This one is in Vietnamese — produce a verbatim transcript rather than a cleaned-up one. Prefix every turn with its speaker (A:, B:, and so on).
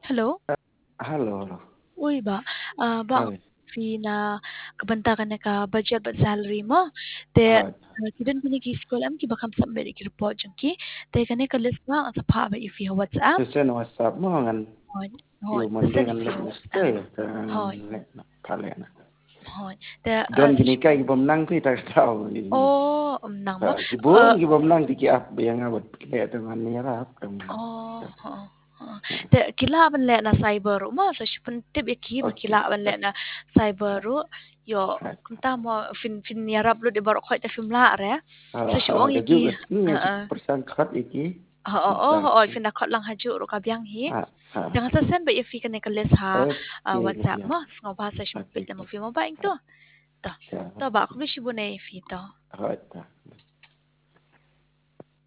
A: Hello?
B: Halo halo.
A: Uy ba, ah, ba
B: Rồi.
A: fi na kabanta ka na ka budget ba salary mo, te
B: Rồi.
A: kidin bini ki school am ki bakam sambiri ki report jung ki, te kane ka list ma ang sa pa ba if you WhatsApp.
B: Tôi send WhatsApp mo ngan
A: Hon, hon,
B: yêu Monday
A: send
B: ngan
A: if
B: let
A: you
B: na
A: WhatsApp.
B: stay ka
A: Hon,
B: let na pale na.
A: hon, te
B: Don
A: ah,
B: gini kai bom nang pi tar tau ni.
A: oh, um, nang mo,
B: Ki bung
A: uh,
B: ki bom nang ti ki ap yang awat le to ngan ni rap kam.
A: oh, oh, oh. Te kilaban le na cyber mo sa shipun tip iki
B: Okay.
A: makilaban le na cyber yo kunta mo fin fin yarab lo de baro khoy ta film la re sa shuang
B: Ada
A: iki
B: juga ni
A: uh, uh,
B: persan kat iki.
A: oh oh
B: Bisa.
A: oh fin na khot lang haju ro ka byang hi
B: Ah ah.
A: jangan sa sen ba ifi kan ka les ha ah,
B: Okay
A: whatsapp
B: ya.
A: mo ngo ba sa
B: Okay.
A: shipit mo film ba ing to to
B: Siap.
A: to ba ko bi shibu na ifi to
B: Right.